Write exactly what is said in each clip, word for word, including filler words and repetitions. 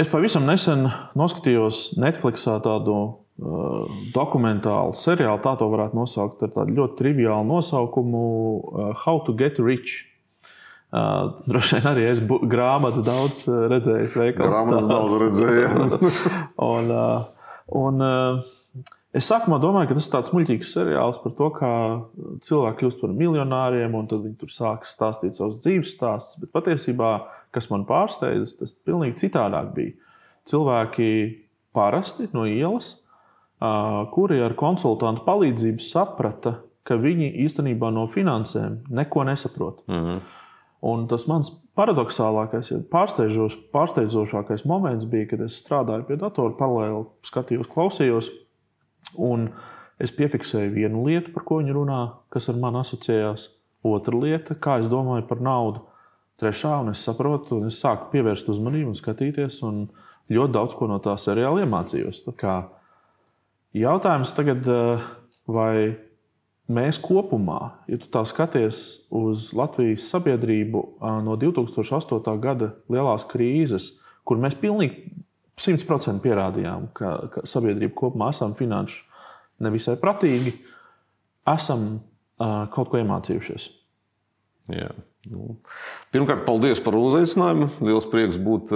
Es pavisam nesen noskatījos Netflixā tādu uh, dokumentālu seriālu, tā to varētu nosaukt, ar tādu ļoti triviālu nosaukumu uh, How to get rich. Uh, droši vien arī es bu- grāmatas daudz redzējis veikalos. Grāmatas daudz redzēju. un uh, un uh, es sākumā domāju, ka tas ir tāds muļķīgs seriāls par to, kā cilvēki kļūst par miljonāriem, un tad viņi tur sāk stāstīt savus dzīves stāstus. Bet patiesībā, kas man pārsteidz, tas pilnīgi citādāk bija. Cilvēki parasti no ielas, uh, kuri ar konsultantu palīdzību saprata, ka viņi īstenībā no finansēm neko nesaprot. Mhm. Un tas mans paradoxālākais, ja pārsteidzošākais moments bija, kad es strādāju pie datora, paralēli skatījos, klausījos, un es piefiksēju vienu lietu, par ko viņi runā, kas ar mani asociējās. Otra lieta, kā es domāju par naudu. Trešā, un es saprotu, un es sāku pievērst uzmanību un skatīties, un ļoti daudz ko no tā seriāla iemācījos. Tā kā jautājums tagad, vai mēs kopumā, ja tu tā skaties uz Latvijas sabiedrību no divi tūkstoši astotā gada lielās krīzes, kur mēs pilnīgi simt procenti pierādījām, ka, ka sabiedrība kopumā esam finanšu nevisai pratīgi, esam uh, kaut ko iemācījušies. Jā. Nu, pirmkārt, paldies par uzaicinājumu. Liels prieks būt,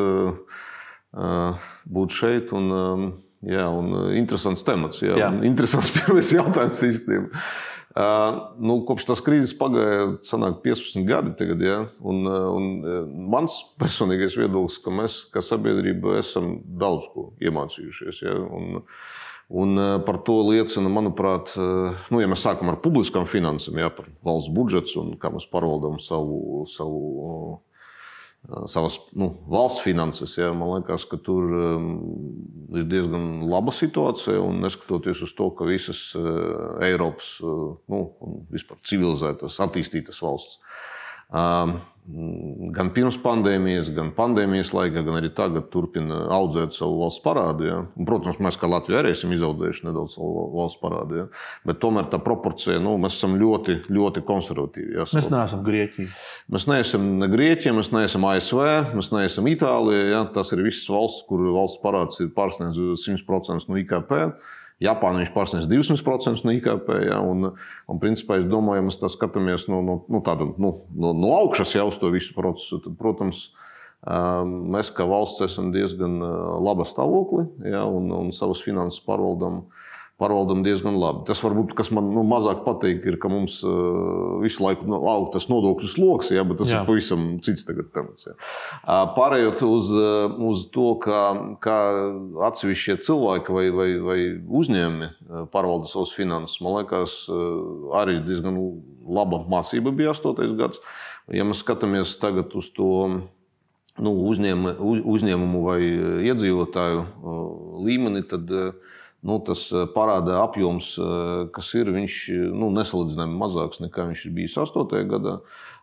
uh, būt šeit. Un, um, jā, un interesants temats. Jā. Jā. Un interesants pirmais jautājums īstenībā. Uh, nu, kopš tās krīzes pagāja sanāk piecpadsmit gadi tagad, ja? un, un mans personīgais viedoklis, ka mēs kā sabiedrība esam daudz ko iemācījušies. Ja? Un, un par to liecina, manuprāt, nu, ja mēs sākam ar publiskām finansēm, ja? Par valsts budžets un kā mēs pārvaldām savu, savu savas nu, valsts finanses. Ja, man liekas, ka tur um, ir diezgan laba situācija, un neskatoties uz to, ka visas uh, Eiropas uh, nu, un vispār civilizētas, attīstītas valsts um, gan pirms pandēmijas, gan pandēmijas laikā, gan arī tagad turpina audzēt savu valsts parādu. Ja. Un, protams, mēs kā Latvija arī esam izaudējuši nedaudz savu valsts parādu. Ja. Bet tomēr tā proporcija, nu, mēs esam ļoti, ļoti konservatīvi. Ja. Mēs neesam Grieķija. Mēs neesam ne Grieķija, mēs neesam A S V, mēs neesam Itālija. Ja. Tas ir visas valsts, kur valsts parāds ir pārsniedz simt procenti no I K P. Japāna viņš pārsniedz divsimt procenti no I K P. Ja, un, un principā, es domāju, ja mēs tā skatāmies no, no, no, tāda, no, no, no augšas jau uz to visu procesu, tad, protams, mēs kā valsts esam diezgan laba stāvoklī, ja, un, un savas finanses pārvaldam, pārvaldam diezgan labi. Tas varbūt, kas man nu, mazāk patīk, ir, ka mums uh, visu laiku nu, aug tas nodokļu sloks, ja, bet tas Jā. Ir pavisam cits tagad temats. Ja. Uh, pārējot uz, uh, uz to, kā, kā atsevišķie cilvēki vai, vai, vai uzņēmumi uh, pārvalda savas finanses, man liekas, uh, arī diezgan laba mācība bija astotais gads. Ja mēs skatāmies tagad uz to nu, uzņēm, uzņēmumu vai iedzīvotāju uh, līmeni, tad uh, Nu, tas parāda apjoms, kas ir, viņš nu, nesalīdzinājumi mazāks nekā viņš ir bijis astotajā gadā.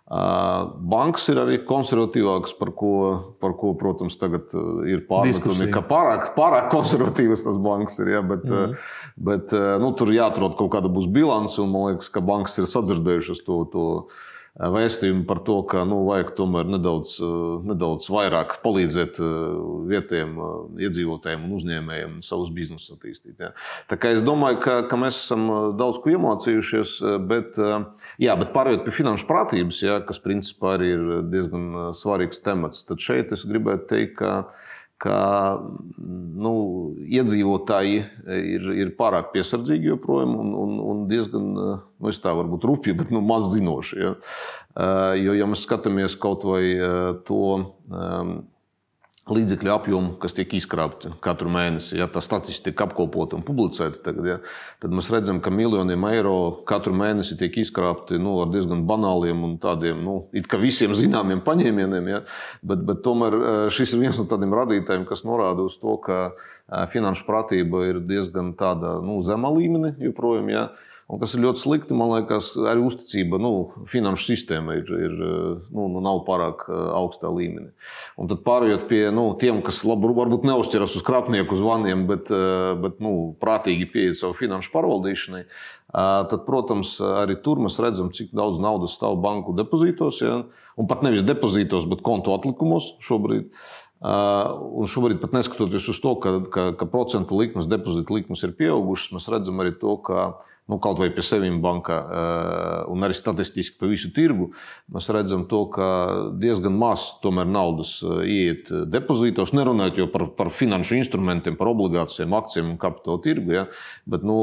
Bankas ir arī konservatīvākas, par ko, par ko protams, tagad ir pārmetumi, ka pārāk, pārāk konservatīvas tas bankas ir. Ja, bet mm. bet nu, tur jāatrod kaut kāda būs bilance, un man liekas, ka bankas ir sadzirdējušas to, to vēstījumu par to, ka nu, vajag tomēr nedaudz, nedaudz vairāk palīdzēt vietējiem iedzīvotājiem un uzņēmējiem savus biznesus attīstīt. Ja. Tā kā es domāju, ka, ka mēs esam daudz ko iemācījušies, bet, jā, bet pārējot pie finanšu prātības, ja, kas principā arī ir diezgan svarīgs temats, tad šeit es gribētu teikt, ka ka nu, iedzīvotāji ir, ir pārāk piesardzīgi joprojām un, un, un diezgan, nu, es tā varbūt rupji, bet nu, maz zinoši. Ja? Jo, ja mēs skatāmies kaut vai to um, līdzekļu apjomu, kas tiek izkrāpti katru mēnesi, ja tā statistika tiek apkopota un publicēta tagad, ja, tad mēs redzam, ka miljoniem eiro katru mēnesi tiek izkrāpti nu, ar diezgan banāliem un tādiem, nu, it kā visiem zināmiem paņēmieniem, ja, bet, bet tomēr šis ir viens no tādiem radītājiem, kas norāda uz to, ka finanšu pratība ir diezgan tāda, nu, zemā līmenī joprojām, ja. Un kas ir ļoti slikti, man liekas, arī uzticība nu, finanšu sistēma ir, ir, nu, nav pārāk augstā līmenī. Un tad pārējot pie nu, tiem, kas labi, varbūt neuzķeras uz krāpnieku zvaniem, bet, bet nu, prātīgi pieiet savu finanšu pārvaldīšanai, tad, protams, arī tur mēs redzam, cik daudz naudas stāv banku depozītos, ja? Un pat nevis depozītos, bet kontu atlikumos šobrīd. Un šobrīd pat neskatoties uz to, ka, ka, ka procentu likmes, depozītu likmes ir pieaugušas, mēs redzam arī to, ka nu, kaut vai pie Saviem bankā un arī statistiski pa visu tirgu, mēs redzam to, ka diezgan maz tomēr naudas ieiet depozītos, nerunājot jau par, par finanšu instrumentiem, par obligācijām, akcijiem un kapitāla tirgu, ja? Bet nu,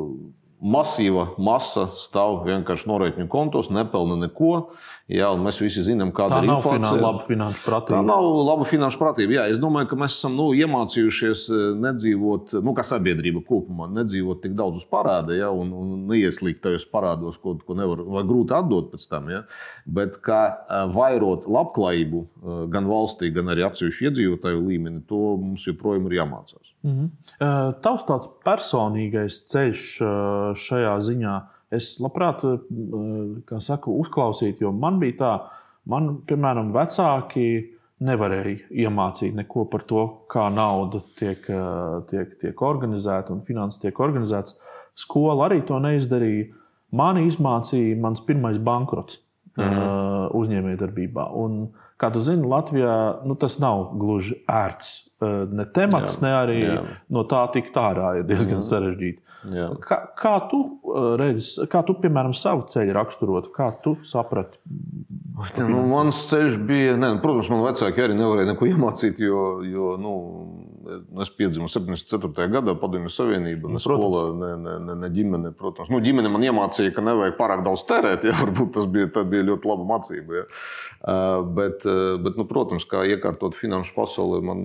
masīva masa stāv vienkārši noreikņu kontos, nepelna neko. Jā, un mēs visi zinām, kāda tā ir inflācija. Tā nav laba finanšu pratība. Tā nav laba finanšu pratība. Jā, es domāju, ka mēs esam nu, iemācījušies nedzīvot, nu, kā sabiedrība kopumā, nedzīvot tik daudz uz parāda, ja, un, un neieslīgt tajos parādos, ko, ko nevar vai grūti atdot pēc tam. Ja. Bet kā vairot labklājību gan valstī, gan arī atsevišķu iedzīvotāju līmeni, to mums joprojām ir jāmācās. Mm-hmm. Tavs tāds personīgais ceļš šajā ziņā. Es labprāt, kā saku, uzklausītu, jo man bija tā, man, piemēram, vecāki nevarēja iemācīt neko par to, kā nauda tiek, tiek, tiek organizēta un finanses tiek organizētas. Skola arī to neizdarīja. Mani izmācīja mans pirmais bankrots mm-hmm. uzņēmējdarbībā. Un, kā tu zini, Latvijā nu, tas nav gluži ērts. Ne temats, jā, ne arī jā. No tā tikt ārā ir diezgan mm-hmm. sarežģīti. Kā, kā tu redzi, kā tu, piemēram, savu ceļu raksturotu, kā tu saprati? Nu, mans ceļš bija, ne, protams, man vecāki arī nevarēja neko iemācīt, jo, jo nu, es piedzimu septiņdesmit ceturtajā gadā, Padomju Savienība, ne skola, ne, ne, ne, ne ģimene, protams. Nu, ģimene man iemācīja, ka nevajag pārāk daudz tērēt, ja, varbūt tas bija, tā bija ļoti laba mācība. Ja. Uh, bet, bet, nu, protams, kā iekārtot finanšu pasaulē, man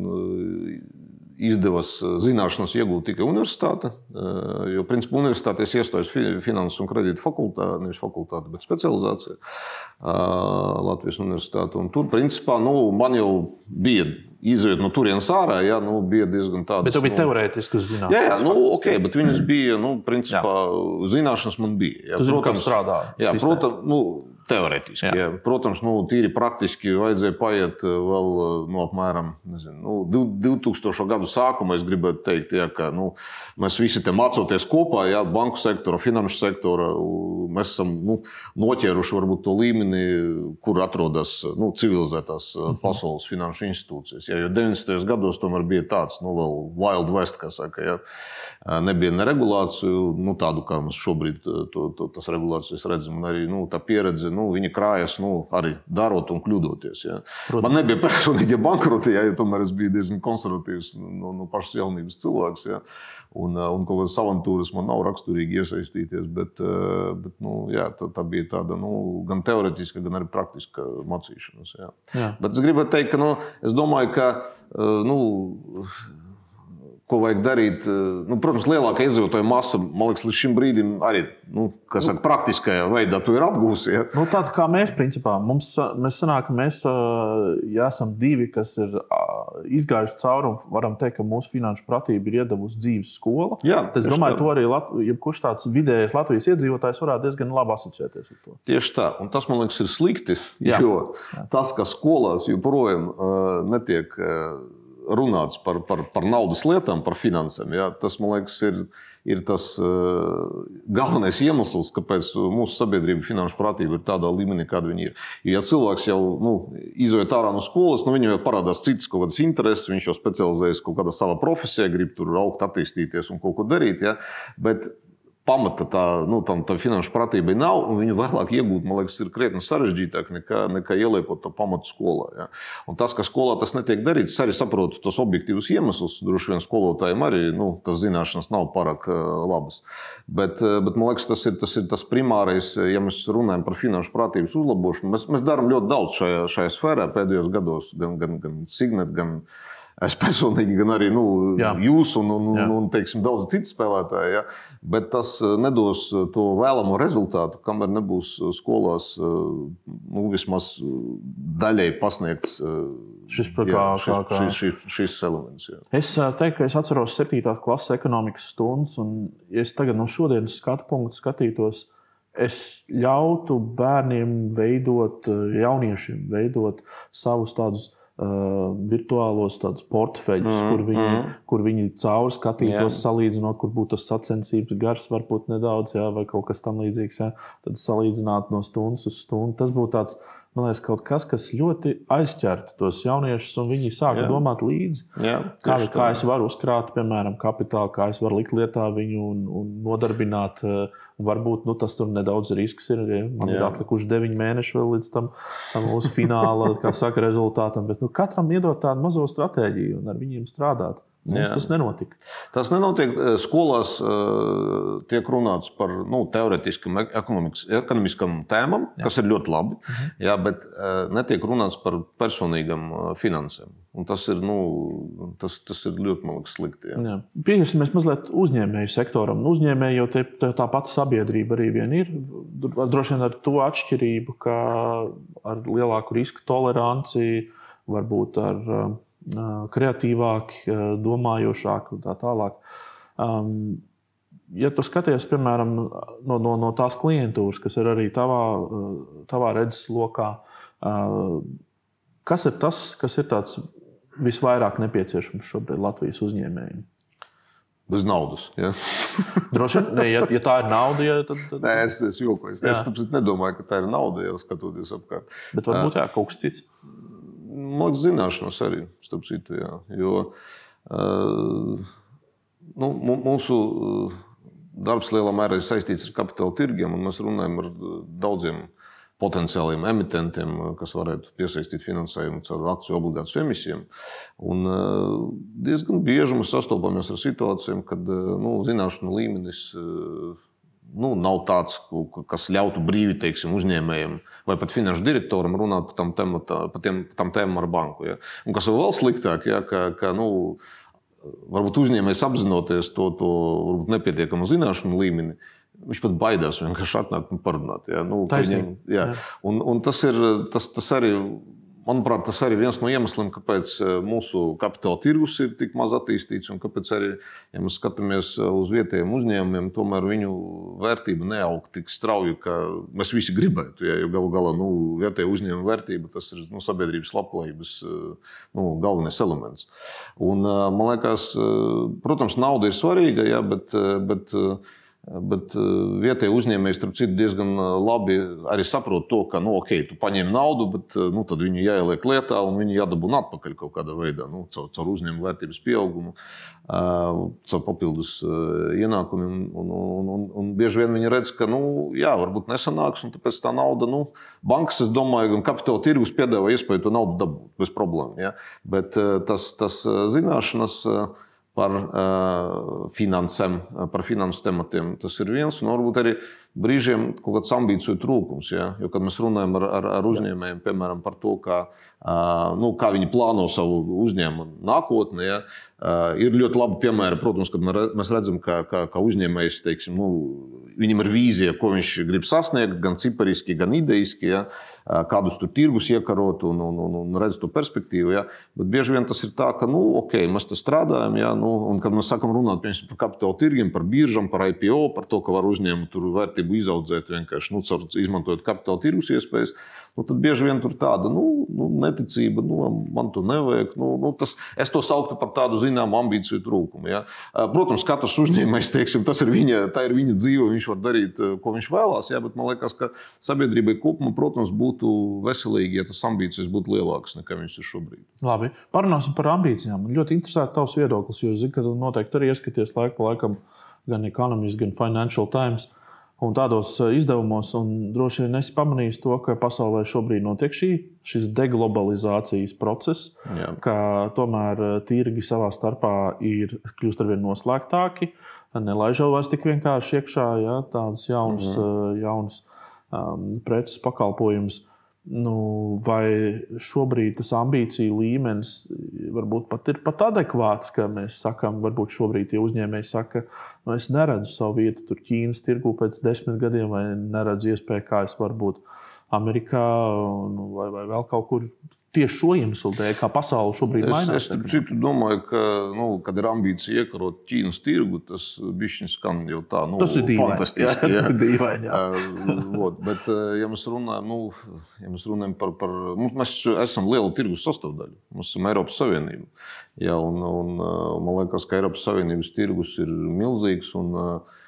izdevās zināšanas iegūt tikai universitāte, jo, principā, universitātē es iestājos finanses un kredītu fakultāte, nevis fakultāte, bet specializācija Latvijas universitāte. Un tur, principā, nu, man jau bija izejot no turienes ārā, jā, nu, bija diezgan tādas... Bet tu bija nu, teorētiskas zināšanas. Jā, jā, nu, ok, bet viņas bija, nu, principā, jā. Zināšanas man bija. Jā, tu zini, kā strādā jā, protams, nu, teorētiski, jā. Jā. Protams, nu, tīri praktiski vajadzēja paiet vēl, nu, apmēram, nezinu, nu, divtūkstošo gadu sākumā, es gribētu teikt, jā, ka, nu, mēs visi te mācoties kopā, jā, banku sektora, finanšu sektora, mēs esam, nu, noķēruši varbūt to līmeni, kur atrodas, nu, civilizētās uh-huh. pasaules finanšu institūcijas. Jā, jo deviņdesmitajos gados tomēr bija tāds, nu, vēl Wild West, kā saka, jā. Nebija neregulāciju, nu, tādu, kā mēs šobrīd to, to, tas regulācijas redzam, un arī, nu, tā pieredze, nu, viņa krājas, nu, arī darot un kļūdoties, jā. Protams. Man nebija personīgi bankroti, jā, jo tomēr es biju diezgan konservatīvs no, no pašas jaunības cilvēks, jā. Un, un kaut kādas avantūras man nav raksturīgi iesaistīties, bet, bet nu, jā, tā, tā bija tāda, nu, gan teoretiska, gan arī praktiska mācīšanas, jā. Jā. Bet es gribētu teikt, ka, nu, es domāju, ka, nu, ko vajag darīt. Nu, protams, lielākā iedzīvotāja masa, man liekas, līdz šim brīdim arī, nu, kas saka, praktiskajā veidā to ir apgūsi. Ja? Nu, tāda kā mēs, principā, mums, mēs sanāk, ka mēs, ja esam divi, kas ir izgājuši cauri un varam teikt, ka mūsu finanšu pratība ir iedavusi dzīves skola. Jā, tad es domāju, tā. To arī Lat- jebkurš tāds vidējais Latvijas iedzīvotājs varētu diezgan labi asociēties ar to. Tieši tā. Un tas, man liekas, ir slikti, Jā. Jo Jā. Tas, ka skolās joprojām uh, netiek uh, runāts par, par, par naudas lietām, par finansēm. Ja? Tas, man liekas, ir, ir tas uh, galvenais iemesls, kāpēc mūsu sabiedrība finanšu pratība ir tādā līmenī, kāda viņa ir. Ja cilvēks jau nu, izejot ārā no skolas, nu, viņam jau parādās citas kaut kādas intereses, viņš jau specializējas kaut kādā savā profesijā, grib tur augt, attīstīties un kaut ko darīt. Ja? Bet pamata tā, nu, tam, tam finanšu pratībai nav, un viņu vēlāk iegūt, man liekas, ir krietni sarežģītāk nekā, nekā ieliekot to pamatu skolā. Ja? Un tas, ka skolā tas netiek darīts, es arī saprotu tos objektīvus iemeslus. Droši vien skolotājiem arī nu, tas zināšanas nav pārāk uh, labas. Bet, uh, bet man liekas, tas ir, tas ir tas primārais, ja mēs runājam par finanšu pratības uzlabošanu. Mēs, mēs darām ļoti daudz šajā, šajā sfērā pēdējos gados, gan, gan, gan Signet, gan es personīgi, gan arī nu, jūs un, un, un, un teiksim, daudz citu spēlētāju. Ja? Bet tas nedos to vēlamo rezultātu, kamēr nebūs skolās nu, vismaz daļai pasniegts šis, jā, kā, šis, kā, kā. šis, šis, šis elements. Jā. Es teiktu, ka es atceros septītās klases ekonomikas stundas, un ja es tagad no šodienas skatu punktu skatītos, es ļautu bērniem veidot, jauniešiem veidot savus tādus Uh, virtuālos tādus portfeļus, mm, kur, viņi, mm. kur viņi cauri skatītos, yeah. salīdzinot, kur būtu tas sacensības gars, varbūt nedaudz, jā, vai kaut kas tam līdzīgs. Jā. Tad salīdzināt no stundas uz stundu. Tas būtu tāds man liekas, kaut kas, kas ļoti aizķertu tos jauniešus, un viņi sāka Jā. domāt līdzi, Jā, kā, kā es varu uzkrāt, piemēram, kapitālu, kā es varu likt lietā viņu un, un nodarbināt. Un varbūt nu, tas tur nedaudz risks ir. Ja? Man Jā. ir atlikuši deviņi mēneši vēl līdz tam, tam mūsu fināla, kā saka, rezultātam. Bet nu, katram iedot tādu mazo stratēģiju un ar viņiem strādāt. Mums Jā. tas nenotika. Tas nenotiek. Skolās uh, tiek runāts par nu, teorētiskam ekonomiskam tēmam, Jā. kas ir ļoti labi, mhm. Jā, bet uh, netiek runāts par personīgam uh, finansēm. Un tas ir, nu, tas, tas ir ļoti, man liekas, slikti. Jā. Jā. Pieņemsimies mazliet uzņēmēju sektoram. Uzņēmēji jau te, tā pati sabiedrība arī vien ir. Droši vien ar to atšķirību, ka ar lielāku risku toleranci, varbūt ar kreatīvāki, domājošāki un tā tālāk. Um, ja tu skaties, piemēram, no, no, no tās klientūras, kas ir arī tavā, tavā redzeslokā, uh, kas ir tas, kas ir tāds visvairāk nepieciešams šobrīd Latvijas uzņēmējiem? Bez naudas. Ja? Droši vien, ja, ja tā ir nauda, ja, tad, tad... Nē, es, es jokoju. Es, es nedomāju, ka tā ir nauda, jau skatoties apkārt. Bet varbūt jā, kaut kas cits. Man liekas, zināšanas arī, starp citu, jā. Jo uh, nu, mūsu darbs lielā mērā ir saistīts ar kapitāla tirgiem, un mēs runājam ar daudziem potenciāliem emitentiem, kas varētu piesaistīt finansējumu caur akciju obligāciju emisijām. Un uh, diezgan bieži mēs sastopamies ar situācijām, kad uh, nu, zināšanu līmenis uh, nu, nav tāds, kas ļautu brīvi, teiksim, uzņēmējiem vai pat finanšu direktoram runāt par tam, temata, par tiem, tam tēmam ar banku. Ja? Un kas vēl sliktāk, ja, ka, ka nu, varbūt uzņēmējs apzinoties to, to varbūt nepietiekamu zināšanu līmeni, viņš pat baidās vienkārši atnākt un parunāt. Ja? Nu, viņam, ja. un, un tas, ir, tas, tas arī, manuprāt, tas arī viens no iemesliem, kāpēc mūsu kapitāla tirgus ir tik maz attīstīts un kāpēc arī, ja mēs skatāmies uz vietējiem uzņēmumiem, tomēr viņu vērtība neaug tik strauji, ka mēs visi gribētu. Ja? Jo galu galā nu, vietēja uzņēmuma vērtība, tas ir nu, sabiedrības labklājības nu, galvenais elements. Un, man liekas, protams, nauda ir svarīga, ja? bet, bet Bet vietējie uzņēmēji, starp citu, diezgan labi arī saprot to, ka, nu, ok, tu paņem naudu, bet nu, tad viņu jāieliek lietā un viņu jādabūna atpakaļ kaut kādā veidā, nu, caur, caur uzņēmuma vērtības pieaugumu, caur papildus ienākumiem. Un, un, un, un bieži vien viņi redz, ka, nu, jā, varbūt nesanāks, un tāpēc tā nauda, nu, bankas, es domāju, gan kapitāla tirgus piedāvā iespēju to naudu dabūt bez problēmu, ja? Bet tas, tas zināšanas par uh, finansēm, par finansu tematiem. Tas ir viens, un varbūt arī brīžiem kaut kāds ambīciju trūkums. Ja? Jo, kad mēs runājam ar, ar, ar uzņēmējiem, piemēram, par to, kā, uh, nu, kā viņi plāno savu uzņēmumu nākotnē, ja? uh, ir ļoti labi piemēri, protams, kad mēs redzam, ka, ka, ka uzņēmējs, teiksim, nu, viņam ir vīzija, ko viņš grib sasniegt, gan cipariski, gan ideiski, ja? Kādus tur tirgus iekarot un, un, un, un redz to perspektīvu. Ja? Bet bieži vien tas ir tā, ka, nu, ok, mēs te strādājam, ja? Nu, un kad mēs sākam runāt piemēram, par kapitāla tirgiem, par biržam, par I P O, par to, ka var uzņēmumu tur vērtību izaudzēt vienkārši, nu, izmantojot kapitāla tirgus iespējas, nu, tad bieži vien tur tāda nu, nu, neticība, nu, man to nevajag. Nu, nu, tas, es to sauktu par tādu zināmu ambīciju trūkumu. Ja? Protams, katrs uzņēmējs, teiksim, tas ir viņa, tā ir viņa dzīve, viņš var darīt, ko viņš vēlās, ja? Bet man liekas, ka sabiedrībai kopumā, protams, būtu veselīgi, ja tas ambīcijas būtu lielākas nekā viņas ir šobrīd. Labi, parunāsim par ambīcijām. Man ļoti interesē tavs viedoklis, jo es zinu, ka tu noteikti arī ieskaties laiku pa laikam gan Economist, gan Financial Times. Un tādos izdevumos, un droši vien esi pamanījis to, ka pasaulē šobrīd notiek šī, šis deglobalizācijas process, Jā. Ka tomēr tirgi savā starpā ir kļūst arvien noslēgtāki, nelaižot vairs tik vienkārši iekšā, ja, tādas jaunas, mm-hmm. jaunas um, preces pakalpojumus. Nu, vai šobrīd tas ambīciju līmenis varbūt pat ir pat adekvāts, ka mēs sakām, varbūt šobrīd tie uzņēmēji saka, nu, es neredzu savu vietu tur Ķīnas tirgu pēc desmit gadiem, vai neredzu iespēju, kā es varu būt Amerikā nu, vai, vai vēl kaut kur. Tieši šo iemeslu dēļ, kā pasaule šobrīd mainās. Es, es citu domāju, ka, nu, kad ir ambīcija iekarot Ķīnas tirgu, tas bišķiņ skan jau tā, nu, tas ir dīvaini. Fantastiski. Jā, tas ir dīvaini, jā. uh, bet, ja mēs runājam, nu, ja mēs runājam par, par, mēs esam liela tirgus sastāvdaļa, mēs esam Eiropas Savienība. Jā, un, un man liekas, ka Eiropas Savienības tirgus ir milzīgs un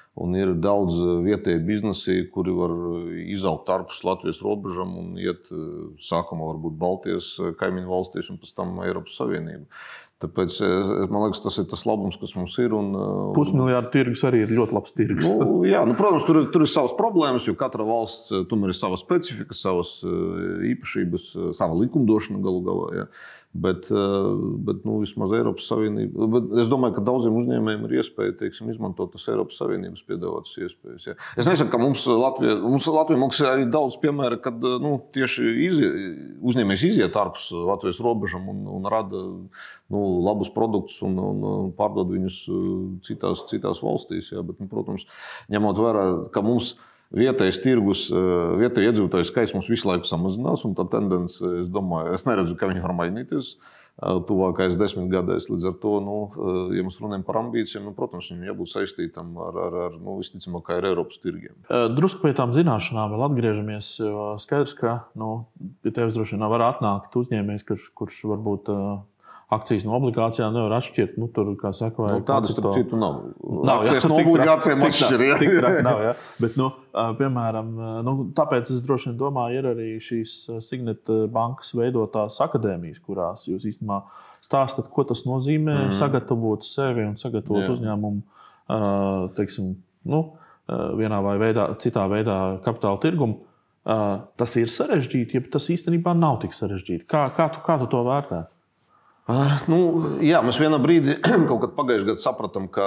Un ir daudz vietēji biznesi, kuri var izaugt ārpus Latvijas robežām un iet sākumā varbūt Baltijas kaimiņu valstīs un pēc tam Eiropas Savienību. Tāpēc, man liekas, tas ir tas labums, kas mums ir. Un, Pusmiljārdu tirgus arī ir ļoti labs tirgus. Nu, jā, nu, protams, tur, tur ir savas problēmas, jo katra valsts tomēr ir sava specifika, savas īpašības, sava likumdošana galu galā. Jā. Bet, bet nu, vismaz Eiropas Savienība. Bet es domāju, ka daudziem uzņēmējiem ir iespēja, teiksim, izmantot tas Eiropas Savienības piedāvātas iespējas. Ja. Es nesaku, ka mums Latvijā, mums Latvijā mums ir arī daudz piemēra, kad nu, tieši izie, uzņēmējs iziet ārpus Latvijas robežam un, un rada nu, labus produktus un, un pārdod viņus citās, citās valstīs. Ja. Bet, nu, protams, ņemot vērā, ka mums vietējais tirgus, vietēju iedzīvotāju skaits mums visu laiku samazinās, un tā tendence, es domāju, es neredzu, ka viņi var mainīties tuvākais desmit gadēs. Līdz ar to, nu, ja mēs runājam par ambīcijām, nu, protams, viņam jābūt saistītam ar, ar, ar nu, visticamāk, ar Eiropas tirgiem. Drusku pie tām zināšanām vēl atgriežamies. Skaidrs, ka nu, pie tevis droši vien var atnākt uzņēmējs, kurš, kurš varbūt akcijas no obligācijām nevar atšķirt. Nu, tur, kā saka, vai nu, tādas, starp citu, nav. Nav, akcijas jā, no obligācijām atšķir. Jā. Tik traki nav, jā. Bet, nu, piemēram, nu, tāpēc es droši vien domāju, ir arī šīs Signet bankas veidotās akadēmijas, kurās jūs īstenībā stāstat, ko tas nozīmē mm. sagatavot sevi un sagatavot jā. uzņēmumu, teiksim, nu, vienā vai veidā, citā veidā kapitāla tirgumu. Tas ir sarežģīti, ja tas īstenībā nav tik sarežģīti. Kā, kā, tu, kā tu to vērtē? Uh, nu, jā, mēs vienā brīdī kaut kad pagājušajā gadā sapratām, ka,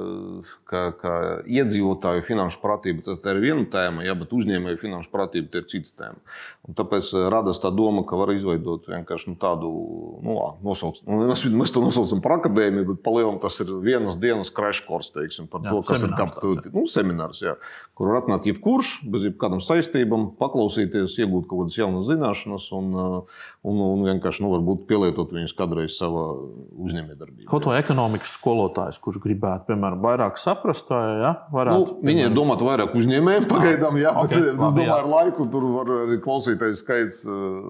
ka, ka iedzīvotāju finanšu pratība tā ir viena tēma, jā, bet uzņēmēju finanšu pratība tā ir cita tēma. Un tāpēc radās tā doma, ka var izveidot vienkārši nu, tādu, nu, nosauc, nu, mēs to nosaucam par akadēmiju, bet palielam tas ir vienas dienas crash course, teiksim, par jā, to, kas ir kapitāla. Nu, seminārs, jā, kur var atnākt jebkurš, bez jebkādām saistībām, paklausīties, iegūt kaut kādas jaunas zināšanas un, un, un vienkārši, nu, varbūt pielietot viņus kādreiz savā uzņēmējdarbībā. Kaut vai ekonomikas skolotājs, kurš gribētu, piemēram, vairāk saprast, ja? Varētu, nu, viņi ir domāti vairāk uzņēmējiem pagaidām, jā, okay, bet es labi, domāju, jā. ar laiku tur var arī klausītājs skaits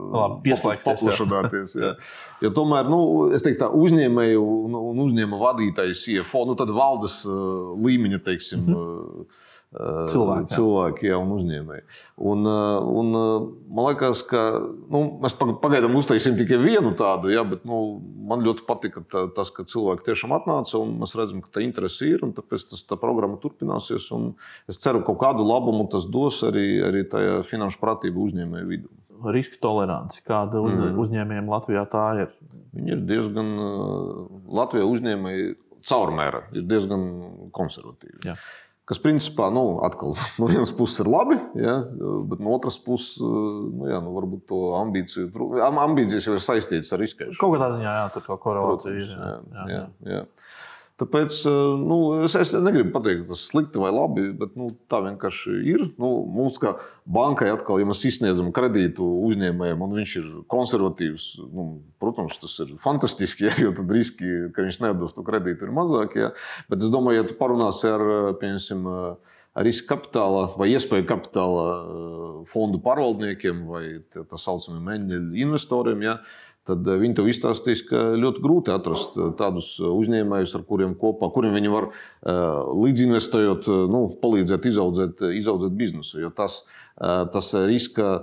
paplašināties. Jā. Jo tomēr, nu, es teiktu tā, uzņēmēju un, un uzņēma vadītājs C F O, nu, tad valdes līmeņa, teiksim, mm-hmm. Cilvēki, cilvēki jā, un uzņēmēji. Un, un, man liekas, ka nu, mēs pagaidām uztaisījām tikai vienu tādu, jā, bet nu, man ļoti patika tas, ka cilvēki tiešām atnāca un mēs redzam, ka tā interese ir un tāpēc tas, tā programma turpināsies. Un es ceru, ka kaut kādu labumu tas dos arī, arī tajā finanšu pratību uzņēmēju vidū. Riska toleranci, kāda uz, mm. uzņēmējiem Latvijā tā ir? Viņi ir diezgan, Latvijā uzņēmēji caurmēra ir diezgan konservatīvi. Jā. Kas, principā, nu, atkal no vienas puses ir labi, ja, bet no otras puses, nu, jā, nu, varbūt to ambīciju, ambīcijas jau ir saistītas ar riskēšanu. Kaut kādā ziņā, jā, tur to korelācija ir. Jā, jā, jā, jā. Tāpēc, nu, es, es negribu pateikt, ka tas slikti vai labi, bet nu, tā vienkārši ir. Nu, mums kā bankai atkal, ja mēs izsniedzam kredītu uzņēmējiem un viņš ir konservatīvs, nu, protams, tas ir fantastiski, ja, jo tad riski, ka viņš nedos to kredītu, ir mazāki. Ja. Bet es domāju, ja tu parunāsi ar, piemēram, riska kapitāla vai iespēju kapitāla fondu pārvaldniekiem vai tā saucamiem eņģeļu investoriem, ja, tad viņi tev izstāstīs, ka ļoti grūti atrast tādus uzņēmējus, ar kuriem kopā, kuriem viņi var līdzinvestējot, nu, palīdzēt izaudzēt, izaudzēt biznesu. Jo tas, tas riska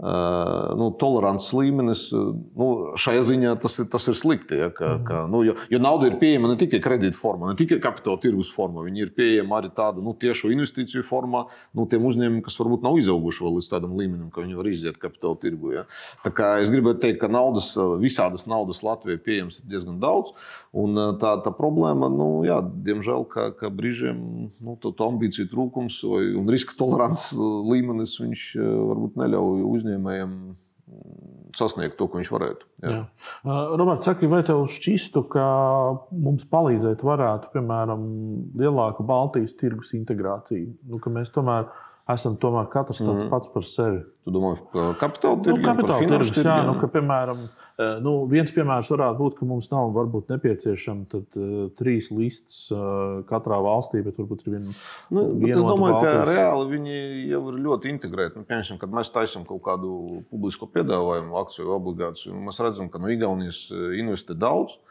nu, tolerances līmenis, nu, šajā ziņā tas ir, tas ir slikti. Ja, ka, ka, nu, jo, jo nauda ir pieejama ne tikai kredīta formā, ne tikai kapitāla tirgus formā, viņi ir pieejama arī tāda nu, tiešu investīciju formā, nu, tiem uzņēmumiem, kas varbūt nav izauguši vēl līdz tādam līmenim, ka viņi var iziet kapitāla tirgu. Ja. Tā kā es gribētu teikt, ka naudas, visādas naudas Latvijai pieejams ir diezgan daudz, un tā, tā problēma, nu, jā, diemžēl, ka, ka brīžiem nu, to, to ambīciju trūkums vai, un riska tolerances līmenis viņš varbūt neļauj uzņēmējiem sasniegt to, ko viņš varētu. Jā. Jā. Roberts, saki, vai tev šķistu, ka mums palīdzēt varētu, piemēram, lielāka Baltijas tirgus integrācija? Nu, ka mēs tomēr esam tomēr katrs tāds mm. pats par sevi. Tu domā, kapitāla tirgus? Nu, kapitāla tirgus, jā. Nu, ka, piemēram, nu, viens piemērs varētu būt, ka mums nav varbūt nepieciešama tad, uh, trīs listas uh, katrā valstī, bet varbūt ir viena nu, vienota es domāju, Baltijas. Ka reāli viņi jau ir ļoti integrēti. Nu, piemēram, kad mēs taisam kaut kādu publisko piedāvājumu, akciju, obligāciju, mēs redzam, ka no Igaunijas investē daudz.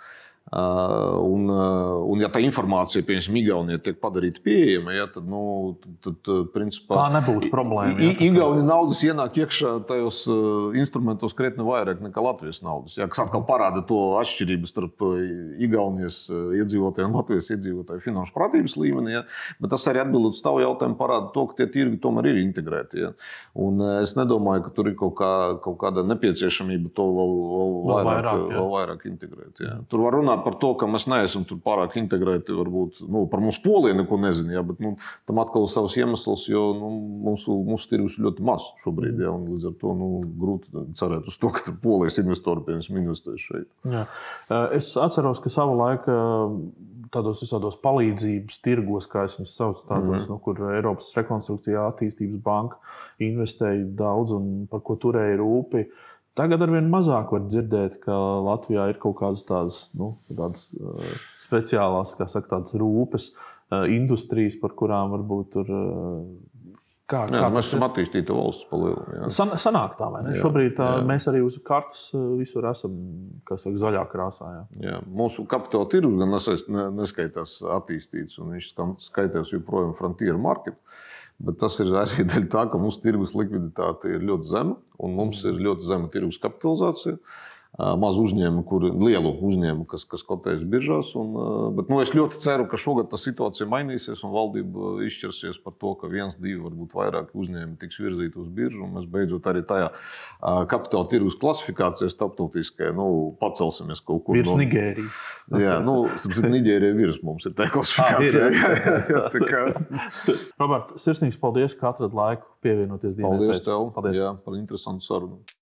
Un, un, ja tā informācija, piemēram, Igaunijā tiek padarīta pieejama, ja, tad, nu, tad, tad, principā, tā nebūtu problēma. Ja, Igaunijas naudas ienāk iekšā tajos instrumentos krietni vairāk nekā Latvijas naudas. Ja, kas atkal parāda to atšķirību starp Igaunijas iedzīvotājiem un Latvijas iedzīvotāju finanšu pratības līmenī. Ja, bet tas arī atbildot uz tavu jautājumu parāda to, ka tie tirgi tomēr ir integrēti. Ja. Un es nedomāju, ka tur ir kaut, kā, kaut kāda nepieciešamība to vēl, vēl, vēl vairāk, vairāk, ja. vēl vairāk integrēt. Ja. Tur var runāt par to, ka mēs neesam tur pārāk integrēti, varbūt nu, par mums Poliju neko nezinu, ja, bet nu, tam atkal savs iemesls, jo nu, mūsu, mūsu tirgus ir ļoti maz šobrīd, ja, un līdz ar to nu, grūti cerēt uz to, ka tur Polijas investori piemēram investēs šeit. Jā. Es atceros, ka savu laiku tādos visādos palīdzības tirgos, kā es viņus saucu, tādos, mm-hmm. nu, kur Eiropas rekonstrukcijā attīstības banka investēja daudz un par ko turēja rūpi. Tagad arvien mazāk var dzirdēt, ka Latvijā ir kaut kādas tādas, nu, tādas uh, speciālās, kā saka, tādas rūpes, uh, industrijas, par kurām varbūt tur... Uh, kā, jā, kā mēs esam attīstīta valsts pa lielu. San, sanāk tā, vai ne? Jā, Šobrīd tā, mēs arī uz kartas visur esam, kā saka, zaļā krāsā. Jā. Jā, mūsu kapitāla tirgus gan neskaitās attīstīts, un viņš skaitās joprojām frontier market. Bet tas ir arī dēļ tā, ka mūsu tirgus likviditāte ir ļoti zema, un mums ir ļoti zema tirgus kapitalizācija. Maz uzņēmumu, kur lielu uzņēmumu, kas, kas kotējas biržās. Un, bet nu, es ļoti ceru, ka šogad tā situācija mainīsies un valdība izšķirsies par to, ka viens, divi, varbūt vairāk uzņēmumi tiks virzīti uz biržu. Un mēs beidzot arī tajā kapitāla tirgus klasifikācijā starptautiskajā nu, pacelsimies kaut kur. Virs no... Nigērijas. Jā, nu, starp Nigērija virs mums ir tā klasifikācija. Ah, jā, jā, jā, tā kā... Robert, sirsnīgs paldies, ka atrad laiku pievienoties dienai. Paldies tev. Paldies. Jā, par interesantu sarunu.